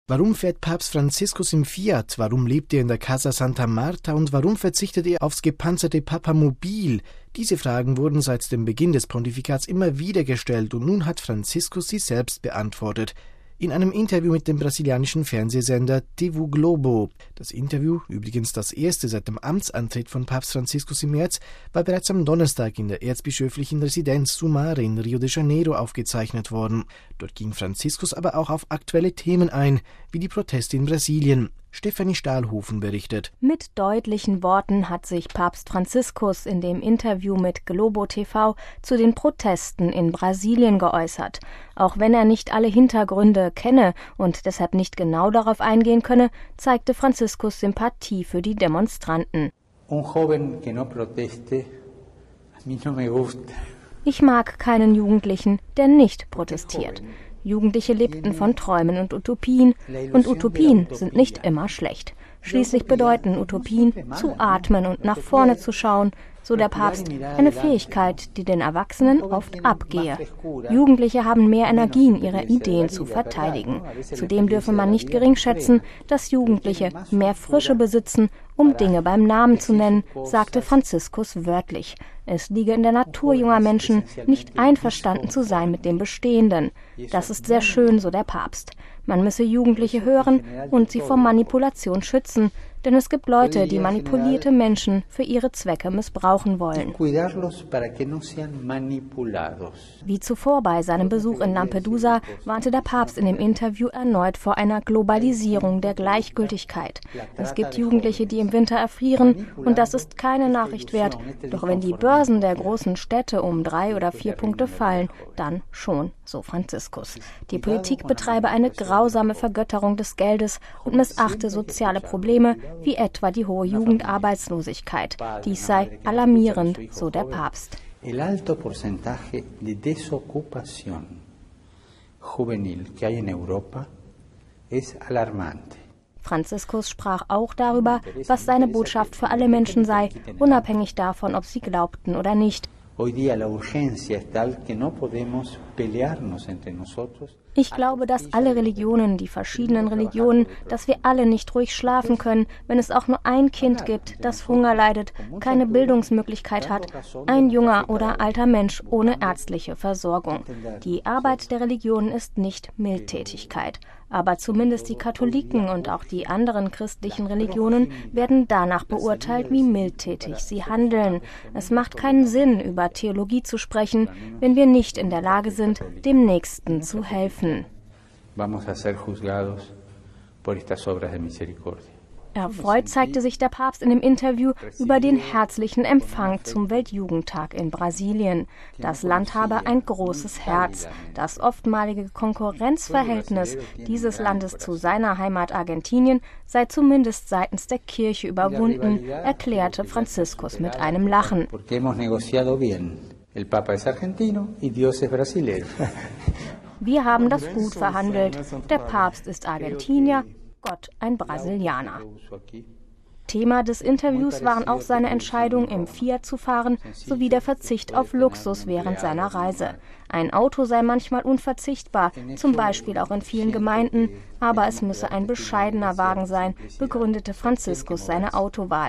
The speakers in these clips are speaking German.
Warum fährt Papst Franziskus im Fiat? Warum lebt er in der Casa Santa Marta? Und warum verzichtet er aufs gepanzerte Papamobil? Diese Fragen wurden seit dem Beginn des Pontifikats immer wieder gestellt und nun hat Franziskus sie selbst beantwortet. In einem Interview mit dem brasilianischen Fernsehsender TV Globo. Das Interview, übrigens das erste seit dem Amtsantritt von Papst Franziskus im März, war bereits am Donnerstag in der erzbischöflichen Residenz Sumare in Rio de Janeiro aufgezeichnet worden. Dort ging Franziskus aber auch auf aktuelle Themen ein, wie die Proteste in Brasilien. Stefanie Stahlhofen berichtet. Mit deutlichen Worten hat sich Papst Franziskus in dem Interview mit Globo TV zu den Protesten in Brasilien geäußert. Auch wenn er nicht alle Hintergründe kenne und deshalb nicht genau darauf eingehen könne, zeigte Franziskus Sympathie für die Demonstranten. Ich mag keinen Jugendlichen, der nicht protestiert. Jugendliche lebten von Träumen und Utopien sind nicht immer schlecht. Schließlich bedeuten Utopien, zu atmen und nach vorne zu schauen, so der Papst, eine Fähigkeit, die den Erwachsenen oft abgehe. Jugendliche haben mehr Energien, ihre Ideen zu verteidigen. Zudem dürfe man nicht geringschätzen, dass Jugendliche mehr Frische besitzen, um Dinge beim Namen zu nennen, sagte Franziskus wörtlich. Es liege in der Natur junger Menschen, nicht einverstanden zu sein mit dem Bestehenden. Das ist sehr schön, so der Papst. Man müsse Jugendliche hören und sie vor Manipulation schützen, denn es gibt Leute, die manipulierte Menschen für ihre Zwecke missbrauchen wollen. Wie zuvor bei seinem Besuch in Lampedusa warnte der Papst in dem Interview erneut vor einer Globalisierung der Gleichgültigkeit. Es gibt Jugendliche, die im Winter erfrieren, und das ist keine Nachricht wert. Doch wenn die Börsen der großen Städte um 3 oder 4 Punkte fallen, dann schon, so Franziskus. Die Politik betreibe eine grausame Vergötterung des Geldes und missachte soziale Probleme, wie etwa die hohe Jugendarbeitslosigkeit. Dies sei alarmierend, so der Papst. El alto porcentaje de desocupación juvenil que hay en Europa es alarmante. Franziskus sprach auch darüber, was seine Botschaft für alle Menschen sei, unabhängig davon, ob sie glaubten oder nicht. Ich glaube, dass alle Religionen, die verschiedenen Religionen, dass wir alle nicht ruhig schlafen können, wenn es auch nur ein Kind gibt, das Hunger leidet, keine Bildungsmöglichkeit hat, ein junger oder alter Mensch ohne ärztliche Versorgung. Die Arbeit der Religionen ist nicht Mildtätigkeit. Aber zumindest die Katholiken und auch die anderen christlichen Religionen werden danach beurteilt, wie mildtätig sie handeln. Es macht keinen Sinn, über Theologie zu sprechen, wenn wir nicht in der Lage sind, dem Nächsten zu helfen. Erfreut zeigte sich der Papst in dem Interview über den herzlichen Empfang zum Weltjugendtag in Brasilien. Das Land habe ein großes Herz. Das oftmalige Konkurrenzverhältnis dieses Landes zu seiner Heimat Argentinien sei zumindest seitens der Kirche überwunden, erklärte Franziskus mit einem Lachen. Wir haben das gut verhandelt. Der Papst ist Argentinier, Gott ein Brasilianer. Thema des Interviews waren auch seine Entscheidung, im Fiat zu fahren, sowie der Verzicht auf Luxus während seiner Reise. Ein Auto sei manchmal unverzichtbar, zum Beispiel auch in vielen Gemeinden, aber es müsse ein bescheidener Wagen sein, begründete Franziskus seine Autowahl.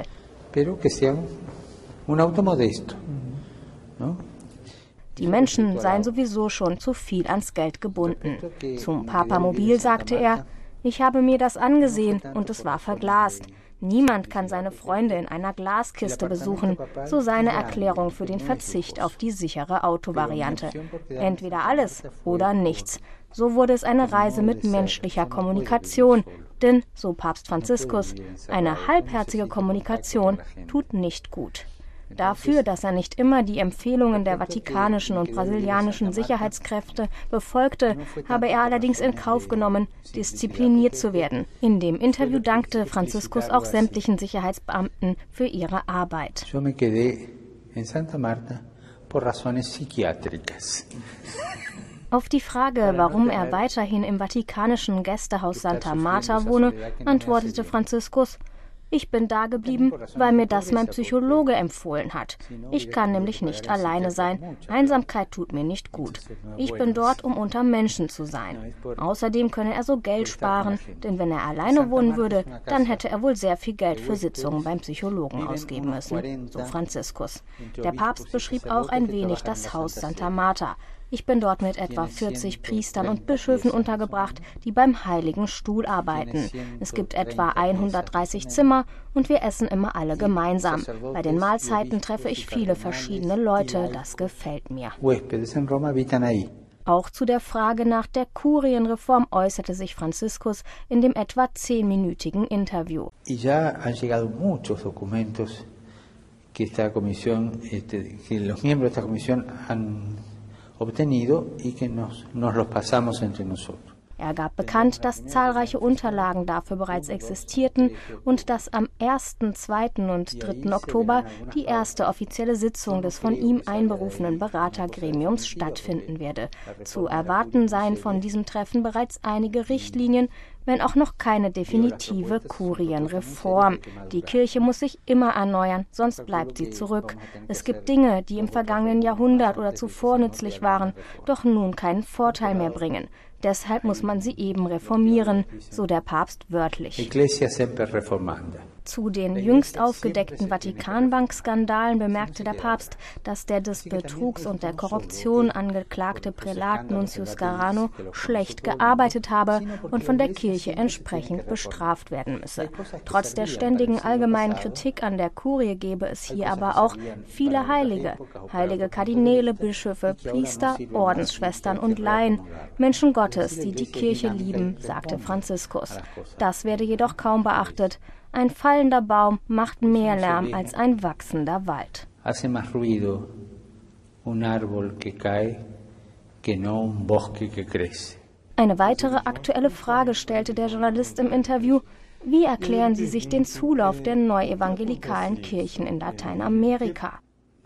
Die Menschen seien sowieso schon zu viel ans Geld gebunden. Zum Papamobil sagte er: Ich habe mir das angesehen und es war verglast. Niemand kann seine Freunde in einer Glaskiste besuchen, so seine Erklärung für den Verzicht auf die sichere Autovariante. Entweder alles oder nichts. So wurde es eine Reise mit menschlicher Kommunikation. Denn, so Papst Franziskus, eine halbherzige Kommunikation tut nicht gut. Dafür, dass er nicht immer die Empfehlungen der vatikanischen und brasilianischen Sicherheitskräfte befolgte, habe er allerdings in Kauf genommen, diszipliniert zu werden. In dem Interview dankte Franziskus auch sämtlichen Sicherheitsbeamten für ihre Arbeit. Auf die Frage, warum er weiterhin im vatikanischen Gästehaus Santa Marta wohne, antwortete Franziskus: Ich bin da geblieben, weil mir das mein Psychologe empfohlen hat. Ich kann nämlich nicht alleine sein. Einsamkeit tut mir nicht gut. Ich bin dort, um unter Menschen zu sein. Außerdem könne er so Geld sparen, denn wenn er alleine wohnen würde, dann hätte er wohl sehr viel Geld für Sitzungen beim Psychologen ausgeben müssen, so Franziskus. Der Papst beschrieb auch ein wenig das Haus Santa Marta. Ich bin dort mit etwa 40 Priestern und Bischöfen untergebracht, die beim Heiligen Stuhl arbeiten. Es gibt etwa 130 Zimmer und wir essen immer alle gemeinsam. Bei den Mahlzeiten treffe ich viele verschiedene Leute. Das gefällt mir. Auch zu der Frage nach der Kurienreform äußerte sich Franziskus in dem etwa 10-minütigen Interview. Er gab bekannt, dass zahlreiche Unterlagen dafür bereits existierten und dass am 1., 2. und 3. Oktober die erste offizielle Sitzung des von ihm einberufenen Beratergremiums stattfinden werde. Zu erwarten seien von diesem Treffen bereits einige Richtlinien, wenn auch noch keine definitive Kurienreform. Die Kirche muss sich immer erneuern, sonst bleibt sie zurück. Es gibt Dinge, die im vergangenen Jahrhundert oder zuvor nützlich waren, doch nun keinen Vorteil mehr bringen. Deshalb muss man sie eben reformieren, so der Papst wörtlich. Zu den jüngst aufgedeckten Vatikanbank-Skandalen bemerkte der Papst, dass der des Betrugs und der Korruption angeklagte Prälat Nuntius Garrano schlecht gearbeitet habe und von der Kirche entsprechend bestraft werden müsse. Trotz der ständigen allgemeinen Kritik an der Kurie gebe es hier aber auch viele Heilige Kardinäle, Bischöfe, Priester, Ordensschwestern und Laien, Menschen Gottes, die die Kirche lieben, sagte Franziskus. Das werde jedoch kaum beachtet. Ein fallender Baum macht mehr Lärm als ein wachsender Wald. Eine weitere aktuelle Frage stellte der Journalist im Interview: Wie erklären Sie sich den Zulauf der neuevangelikalen Kirchen in Lateinamerika?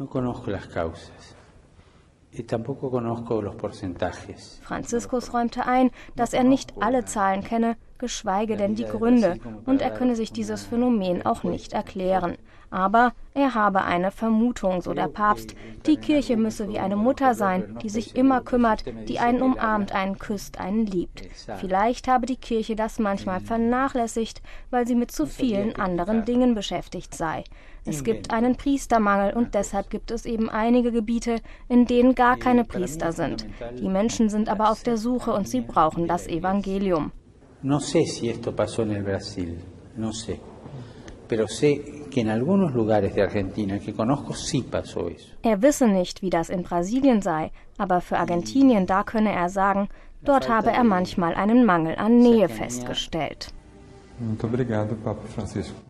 Franziskus räumte ein, dass er nicht alle Zahlen kenne, geschweige denn die Gründe, und er könne sich dieses Phänomen auch nicht erklären. Aber er habe eine Vermutung, so der Papst. Die Kirche müsse wie eine Mutter sein, die sich immer kümmert, die einen umarmt, einen küsst, einen liebt. Vielleicht habe die Kirche das manchmal vernachlässigt, weil sie mit zu vielen anderen Dingen beschäftigt sei. Es gibt einen Priestermangel und deshalb gibt es eben einige Gebiete, in denen gar keine Priester sind. Die Menschen sind aber auf der Suche und sie brauchen das Evangelium. No sé si esto pasó en el Brasil, no sé, pero sé que en algunos lugares de Argentina que conozco sí pasó eso. Er wisse nicht, wie das in Brasilien sei, aber für Argentinien, da könne er sagen, dort habe er manchmal einen Mangel an Nähe festgestellt. Muito obrigado, Papa Francisco.